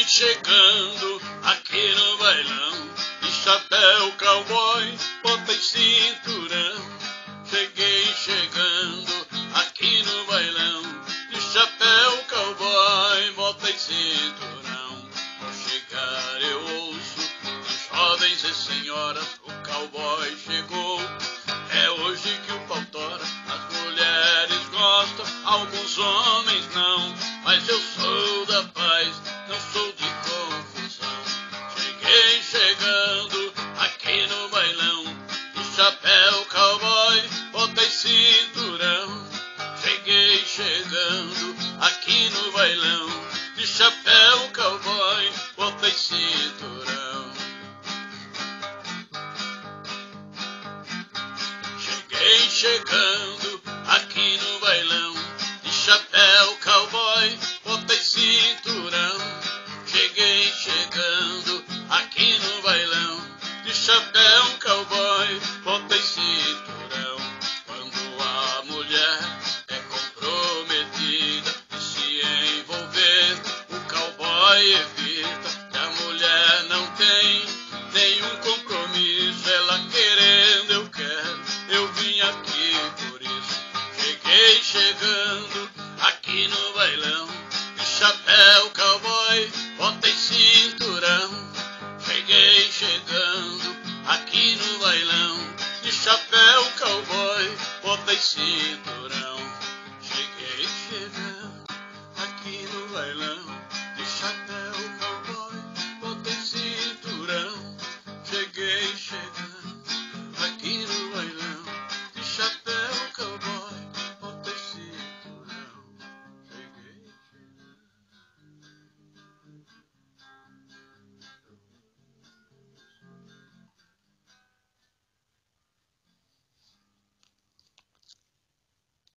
chegando aqui no bailão, de chapéu cowboy, bota e cinturão. Cheguei chegando aqui no bailão, de chapéu cowboy, bota e cinturão. Ao chegar eu ouço de jovens e senhoras, o cowboy chegou. É hoje que o pau tora, as mulheres gostam, alguns homens não, mas eu sou da paz, não sou de confusão. Cheguei chegando aqui no bailão, de chapéu cowboy, bota e cinturão. Cheguei chegando aqui no bailão, de chapéu cowboy, bota e cinturão. Cheguei chegando aqui no bailão, de chapéu cowboy, bota e cinturão. Cheguei chegando aqui no bailão, de chapéu cowboy, bota e cinturão. Quando a mulher é comprometida e se envolver, o cowboy evita. Que a mulher não tem nenhum compromisso, ela querendo eu quero, eu vim aqui por isso. Cheguei chegando aqui no bailão, de chapéu cowboy, bota e cinturão. Cheguei chegando aqui no bailão, de chapéu cowboy, bota e cinturão.